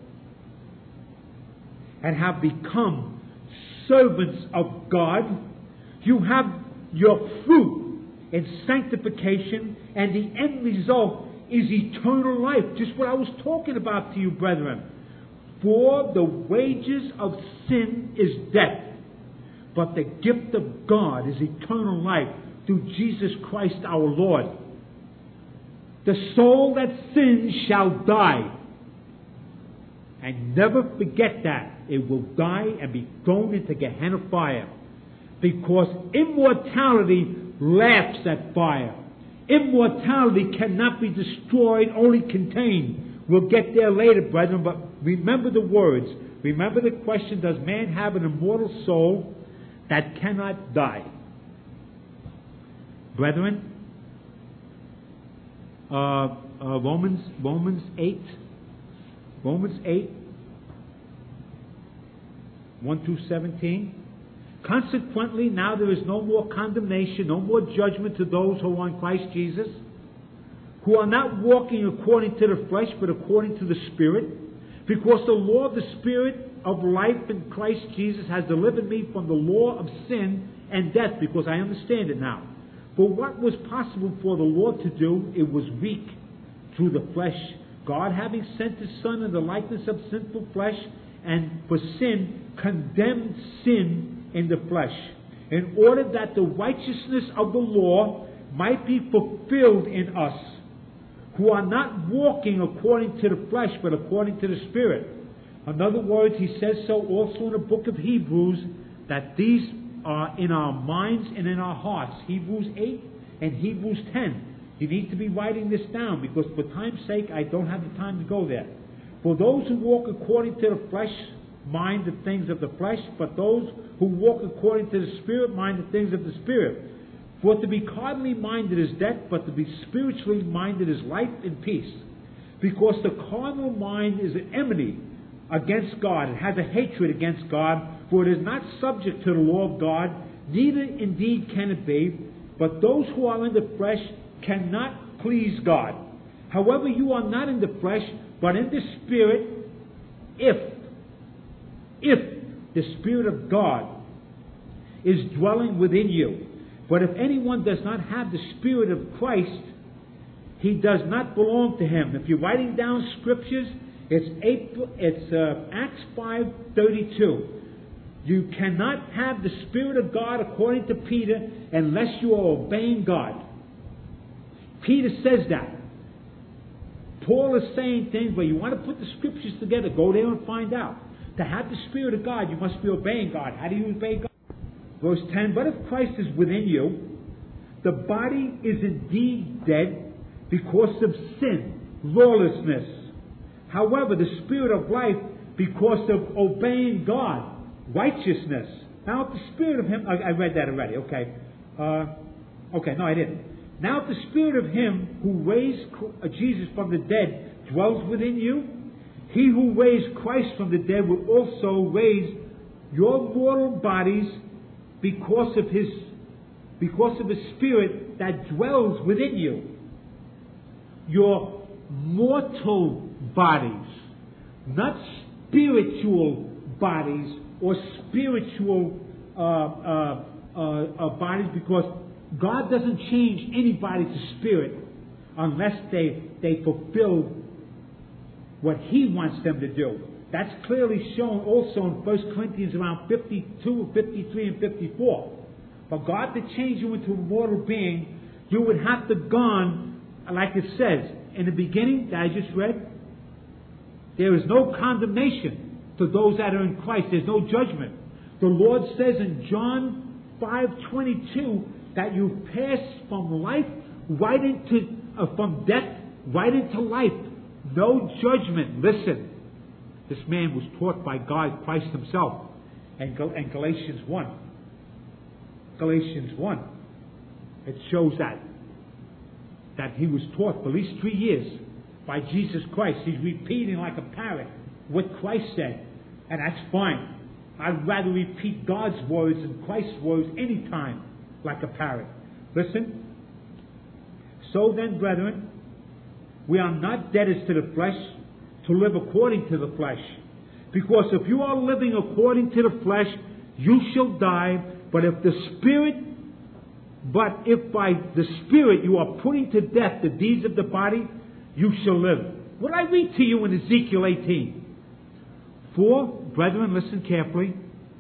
Speaker 1: and have become servants of God, you have your fruit in sanctification, and the end result is eternal life. Just what I was talking about to you, brethren. For the wages of sin is death, but the gift of God is eternal life through Jesus Christ our Lord. The soul that sins shall die. And never forget that. It will die and be thrown into Gehenna fire. Because immortality laughs at fire. Immortality cannot be destroyed, only contained. We'll get there later, brethren, but remember the words. Remember the question, does man have an immortal soul that cannot die? Brethren, uh, uh, Romans, Romans eight, Romans eight, one through seventeen. Consequently, now there is no more condemnation, no more judgment to those who are in Christ Jesus, who are not walking according to the flesh, but according to the Spirit. Because the law of the Spirit of life in Christ Jesus has delivered me from the law of sin and death, because I understand it now. For what was possible for the law to do, it was weak through the flesh. God, having sent His Son in the likeness of sinful flesh, and for sin, condemned sin in the flesh, in order that the righteousness of the law might be fulfilled in us, who are not walking according to the flesh, but according to the Spirit. In other words, he says so also in the book of Hebrews, that these are in our minds and in our hearts. Hebrews eight and Hebrews ten. You need to be writing this down, because for time's sake, I don't have the time to go there. For those who walk according to the flesh mind the things of the flesh, but those who walk according to the Spirit mind the things of the Spirit. For to be carnally minded is death, but to be spiritually minded is life and peace. Because the carnal mind is an enmity against God. It has a hatred against God, for it is not subject to the law of God, neither indeed can it be. But those who are in the flesh cannot please God. However, you are not in the flesh, but in the Spirit, if, if the Spirit of God is dwelling within you. But if anyone does not have the Spirit of Christ, he does not belong to him. If you're writing down scriptures, it's April, it's uh, Acts five thirty-two. You cannot have the Spirit of God, according to Peter, unless you are obeying God. Peter says that. Paul is saying things where you want to put the scriptures together, go there and find out. To have the Spirit of God, you must be obeying God. How do you obey God? Verse ten, but if Christ is within you, the body is indeed dead because of sin, lawlessness. However, the Spirit of life, because of obeying God, righteousness. Now, if the Spirit of Him, I, I read that already, okay. Uh, okay, no, I didn't. Now, if the Spirit of Him who raised Jesus from the dead dwells within you, He who raised Christ from the dead will also raise your mortal bodies because of His, because of His Spirit that dwells within you. Your mortal bodies, not spiritual bodies or spiritual uh, uh, uh, uh, bodies, because God doesn't change anybody to spirit unless they they fulfill what He wants them to do. That's clearly shown also in First Corinthians around fifty-two, fifty-three, and fifty-four. For God to change you into a mortal being, you would have to gone, like it says in the beginning that I just read, there is no condemnation to those that are in Christ. There's no judgment. The Lord says in John five twenty-two that you pass from life right into, uh, from death right into life. No judgment. Listen, this man was taught by God, Christ Himself, and, Gal- and Galatians one. Galatians one. It shows that that he was taught for at least three years by Jesus Christ. He's repeating like a parrot what Christ said, and that's fine. I'd rather repeat God's words than Christ's words any time like a parrot. Listen. So then, brethren, we are not debtors to the flesh to live according to the flesh. Because if you are living according to the flesh, you shall die. But if the Spirit, but if by the Spirit you are putting to death the deeds of the body, you shall live. What I read to you in Ezekiel eighteen. For, brethren, listen carefully.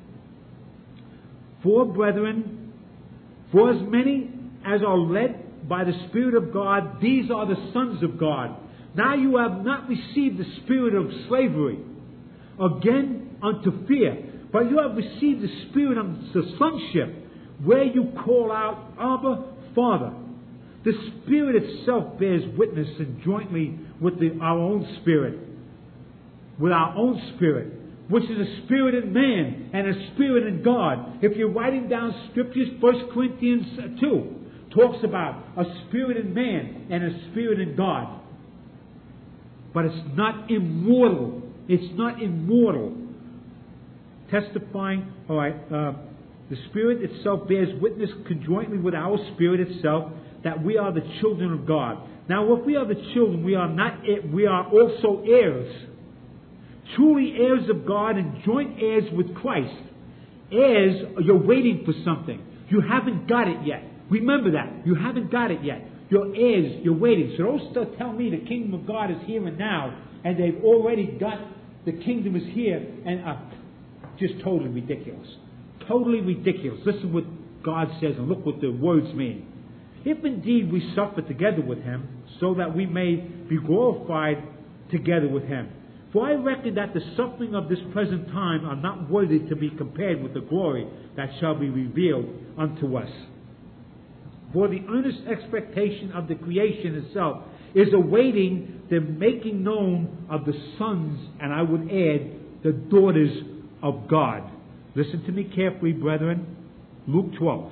Speaker 1: For, brethren, for as many as are led by the Spirit of God, these are the sons of God. Now you have not received the spirit of slavery, again unto fear, but you have received the spirit of the sonship, where you call out, Abba, Father. The Spirit itself bears witness and jointly with the, our own spirit, with our own spirit, which is a spirit in man and a spirit in God. If you're writing down scriptures, First Corinthians two talks about a spirit in man and a spirit in God. But it's not immortal. It's not immortal. Testifying, all right, uh, the Spirit itself bears witness conjointly with our spirit itself that we are the children of God. Now, if we are the children, we are not. We are also heirs, truly heirs of God and joint heirs with Christ. Heirs, you're waiting for something. You haven't got it yet. Remember that. You haven't got it yet. You're heirs, you're waiting. So don't still tell me the kingdom of God is here and now, and they've already got, the kingdom is here, and uh, just totally ridiculous. Totally ridiculous. Listen what God says, and look what the words mean. If indeed we suffer together with Him, so that we may be glorified together with Him. For I reckon that the suffering of this present time are not worthy to be compared with the glory that shall be revealed unto us. For the earnest expectation of the creation itself is awaiting the making known of the sons, and I would add, the daughters of God. Listen to me carefully, brethren. Luke twelve.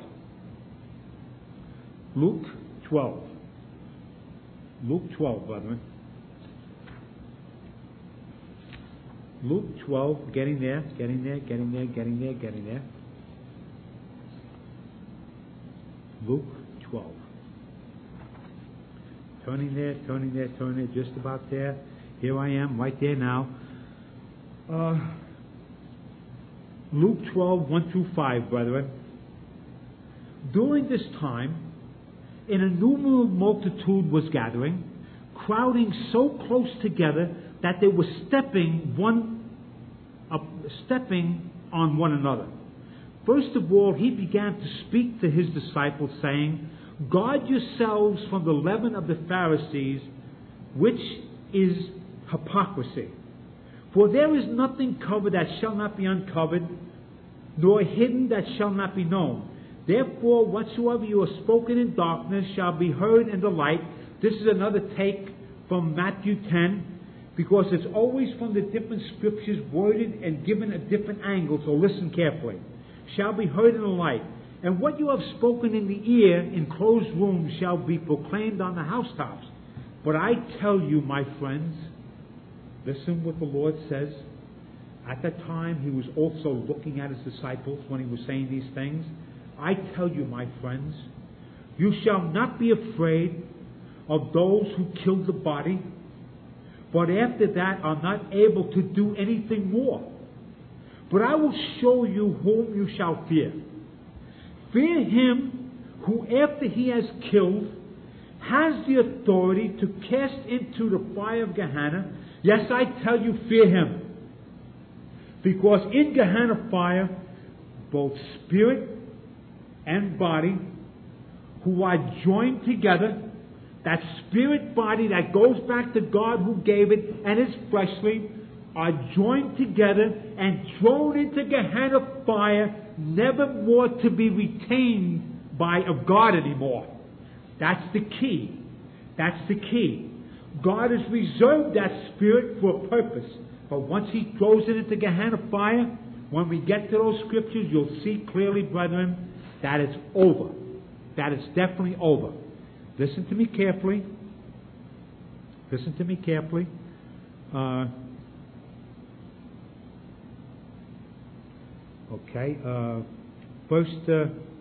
Speaker 1: Luke twelve. Luke twelve, brethren. Luke twelve, getting there, getting there, getting there, getting there, getting there. Luke twelve. Turning there, turning there, turning there, just about there. Here I am, right there now. Uh, Luke twelve, one through five, brethren. During this time, an innumerable multitude was gathering, crowding so close together that they were stepping one, uh, stepping on one another. First of all, he began to speak to his disciples, saying, "Guard yourselves from the leaven of the Pharisees, which is hypocrisy. For there is nothing covered that shall not be uncovered, nor hidden that shall not be known. Therefore, whatsoever you have spoken in darkness shall be heard in the light." This is another take from Matthew ten, because it's always from the different scriptures worded and given a different angle, so listen carefully. Shall be heard in the light. And what you have spoken in the ear in closed rooms shall be proclaimed on the housetops. But I tell you, my friends, listen what the Lord says. At that time, he was also looking at his disciples when he was saying these things. I tell you, my friends, you shall not be afraid of those who kill the body, but after that are not able to do anything more. But I will show you whom you shall fear. Fear him who, after he has killed, has the authority to cast into the fire of Gehenna. Yes, I tell you, fear him. Because in Gehenna fire, both spirit and body, who are joined together, that spirit body that goes back to God who gave it and is fleshly, are joined together and thrown into Gehenna fire, never more to be retained by of God anymore. That's the key. That's the key. God has reserved that spirit for a purpose. But once he throws it into Gehenna fire, when we get to those scriptures, you'll see clearly, brethren, that it's over. That it's definitely over. Listen to me carefully. Listen to me carefully. Uh, okay. Uh, first, uh,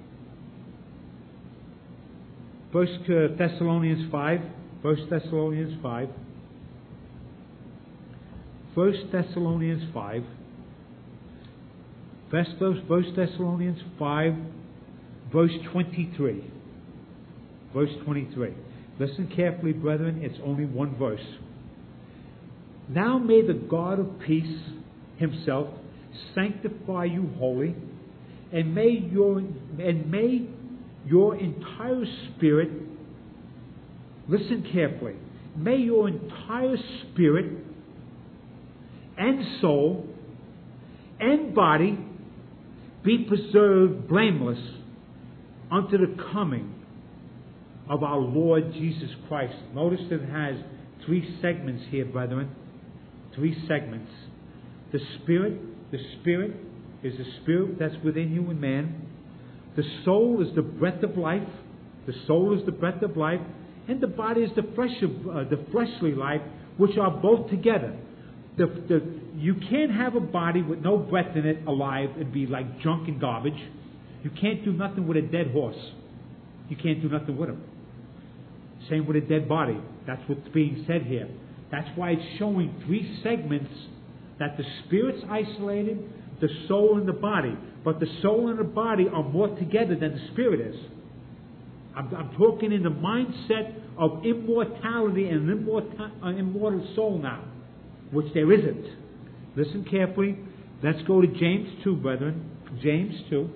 Speaker 1: First uh, Thessalonians five. First Thessalonians five. First Thessalonians five. First, First Thessalonians five, verse twenty-three. Verse twenty-three. Listen carefully, brethren. It's only one verse. Now may the God of peace himself sanctify you wholly, and may your and may your entire spirit, listen carefully, may your entire spirit and soul and body be preserved blameless unto the coming of our Lord Jesus Christ. Notice that it has three segments here, brethren. Three segments. The spirit, the spirit is the spirit that's within you and man. The soul is the breath of life. The soul is the breath of life. And the body is the flesh of, uh, the fleshly life, which are both together. The, the, you can't have a body with no breath in it alive and be like junk and garbage. You can't do nothing with a dead horse. You can't do nothing with him. Same with a dead body. That's what's being said here. That's why it's showing three segments, that the spirit's isolated, the soul and the body. But the soul and the body are more together than the spirit is. I'm, I'm talking in the mindset of immortality and an immortal, uh, immortal soul now, which there isn't. Listen carefully. Let's go to James two, brethren. James two.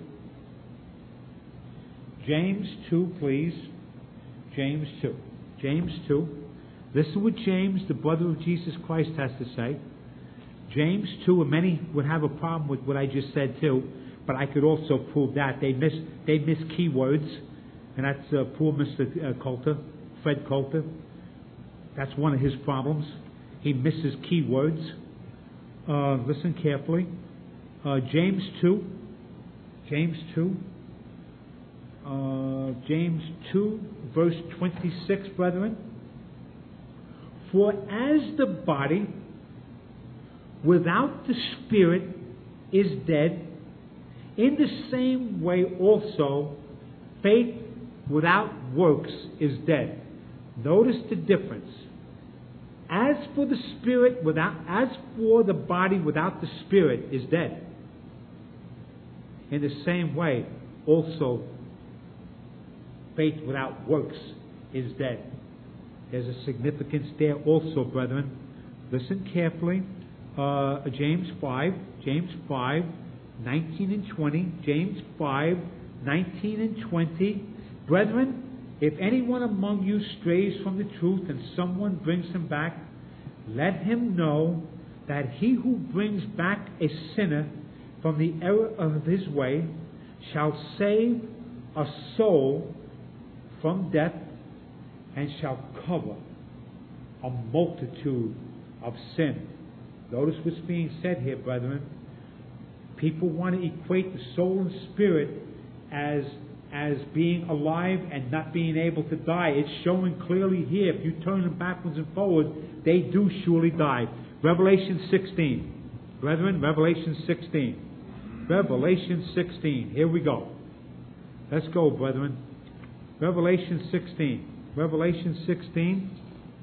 Speaker 1: James two, please. James two. James two. Listen what James, the brother of Jesus Christ, has to say. James two, and many would have a problem with what I just said too, but I could also prove that. They miss, they miss keywords, and that's uh, poor Mister Coulter, Fred Coulter. That's one of his problems. He misses keywords. Uh, listen carefully. Uh, James two. James two. Uh, James two, verse twenty-six, brethren. For as the body without the Spirit is dead. In the same way also, faith without works is dead. Notice the difference. As for the Spirit without, as for the body without the Spirit is dead. In the same way, also, faith without works is dead. There's a significance there also, brethren. Listen carefully. Uh, James five, James five, nineteen and twenty. James five, nineteen and twenty. Brethren, if anyone among you strays from the truth and someone brings him back, let him know that he who brings back a sinner from the error of his way shall save a soul from death and shall cover a multitude of sin. Notice what's being said here, brethren. People want to equate the soul and spirit as as being alive and not being able to die. It's showing clearly here. If you turn them backwards and forward, they do surely die. Revelation sixteen. Brethren, Revelation sixteen. Revelation sixteen. Here we go. Let's go, brethren. Revelation sixteen. Revelation sixteen.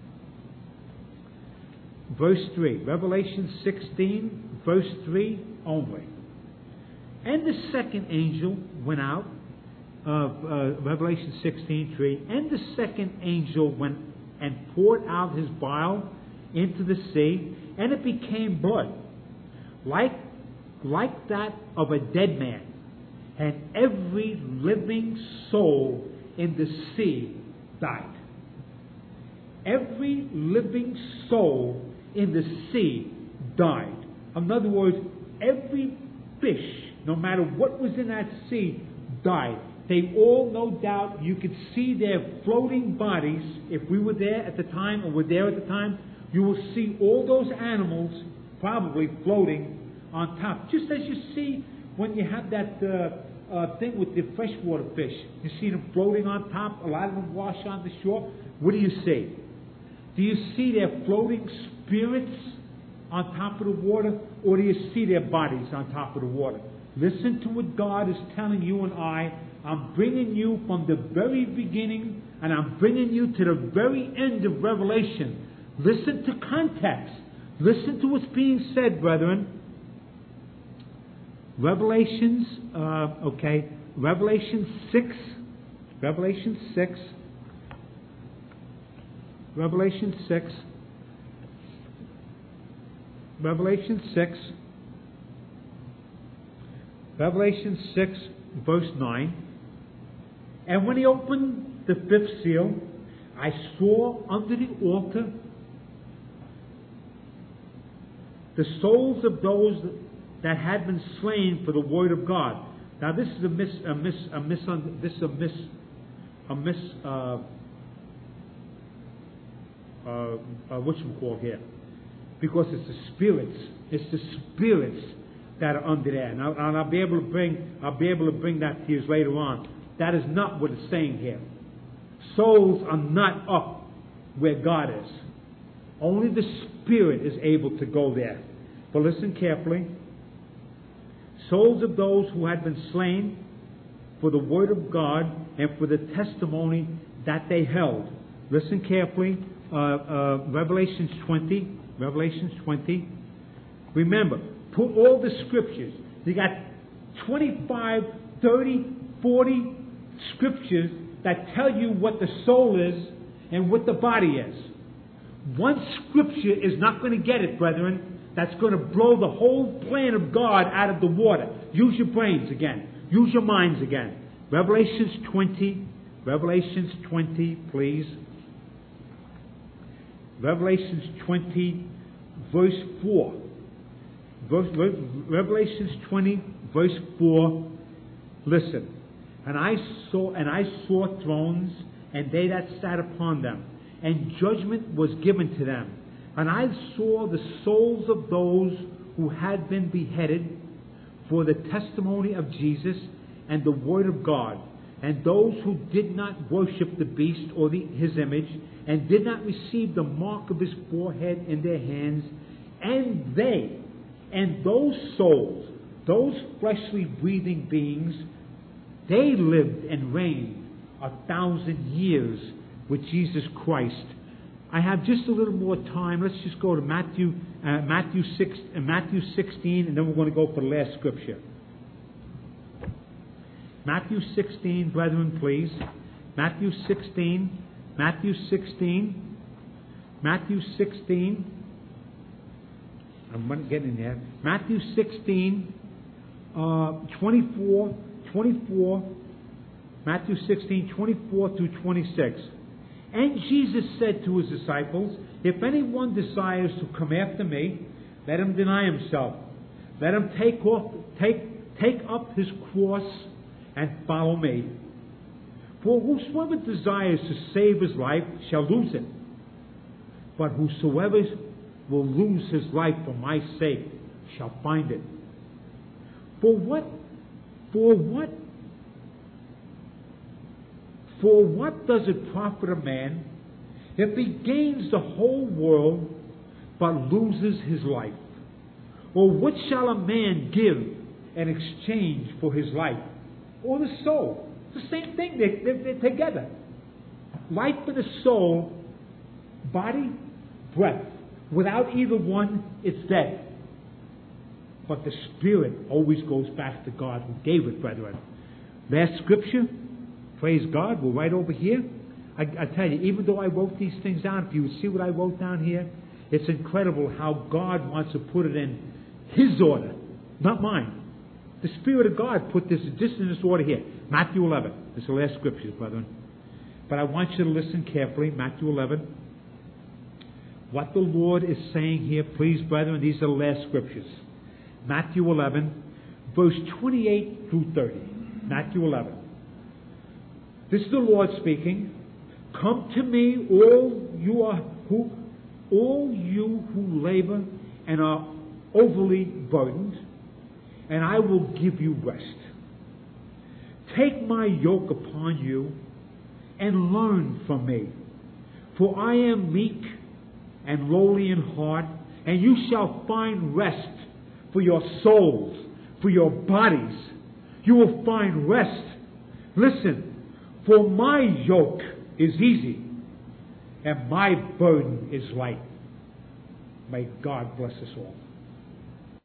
Speaker 1: Verse three. Revelation sixteen, verse three only. And the second angel went out. Uh, uh, Revelation sixteen, three. And the second angel went and poured out his vial into the sea, and it became blood, like, like that of a dead man. And every living soul in the sea died. Every living soul in the sea died. In other words, every fish, no matter what was in that sea, died. They all, no doubt, you could see their floating bodies. If we were there at the time, or were there at the time, you will see all those animals probably floating on top. Just as you see when you have that uh, uh, thing with the freshwater fish. You see them floating on top. A lot of them wash on the shore. What do you see? Do you see their floating spirits on top of the water, or do you see their bodies on top of the water? Listen to what God is telling you and I. I'm bringing you from the very beginning, and I'm bringing you to the very end of Revelation. Listen to context. Listen to what's being said, brethren. Revelations, uh, okay, Revelation six, Revelation six, Revelation six, Revelation six, Revelation six, verse nine. And when he opened the fifth seal, I saw under the altar the souls of those that had been slain for the word of God. Now this is a mis, a mis, a mis, this is a mis, a mis, uh, uh, uh, what you call here? Because it's the spirits, it's the spirits that are under there. And I'll, and I'll be able to bring, I'll be able to bring that to you later on. That is not what it's saying here. Souls are not up where God is. Only the Spirit is able to go there. But listen carefully. Souls of those who had been slain for the word of God and for the testimony that they held. Listen carefully. Uh, uh, Revelations twenty. Revelations twenty. Remember, put all the scriptures. You got twenty-five, thirty, forty scriptures that tell you what the soul is and what the body is. One scripture is not going to get it, brethren. That's going to blow the whole plan of God out of the water. Use your brains again. Use your minds again. Revelations twenty. Revelations twenty, please. Revelations twenty, verse four. Verse, Revelations twenty, verse four. Listen. And I saw, and I saw thrones, and they that sat upon them, and judgment was given to them. And I saw the souls of those who had been beheaded for the testimony of Jesus and the word of God, and those who did not worship the beast or the, his image, and did not receive the mark of his forehead in their hands, and they And those souls, those fleshly breathing beings, they lived and reigned a thousand years with Jesus Christ. I have just a little more time. Let's just go to Matthew, uh, Matthew six, uh, Matthew sixteen, and then we're going to go for the last scripture. Matthew sixteen, brethren, please. Matthew sixteen, Matthew sixteen, Matthew sixteen. I'm getting there. Matthew sixteen, uh, twenty-four, twenty-four. Matthew sixteen, twenty-four through twenty-six. And Jesus said to his disciples, if anyone desires to come after me, let him deny himself. Let him take off, take, take up his cross and follow me. For whosoever desires to save his life shall lose it. But whosoever will lose his life for my sake shall find it. For what, for what For what does it profit a man if he gains the whole world but loses his life? Or what shall a man give in exchange for his life? Or the soul? It's the same thing. They, they're, they're together. Life and the soul, body, breath. Without either one, it's dead. But the spirit always goes back to God who gave it, brethren. Last scripture. Praise God, we're right over here. I, I tell you, even though I wrote these things down, if you would see what I wrote down here, it's incredible how God wants to put it in His order, not mine. The Spirit of God put this just in this order here. Matthew eleven. This is the last scriptures, brethren. But I want you to listen carefully. Matthew eleven. What the Lord is saying here, please, brethren, these are the last scriptures. Matthew eleven, verse twenty-eight through thirty. Matthew eleven. This is the Lord speaking. Come to me, all you are who, all you who labor and are overly burdened, and I will give you rest. Take my yoke upon you and learn from me, for I am meek and lowly in heart, and you shall find rest for your souls, for your bodies. You will find rest. Listen. For my yoke is easy, and my burden is light. May God bless us all.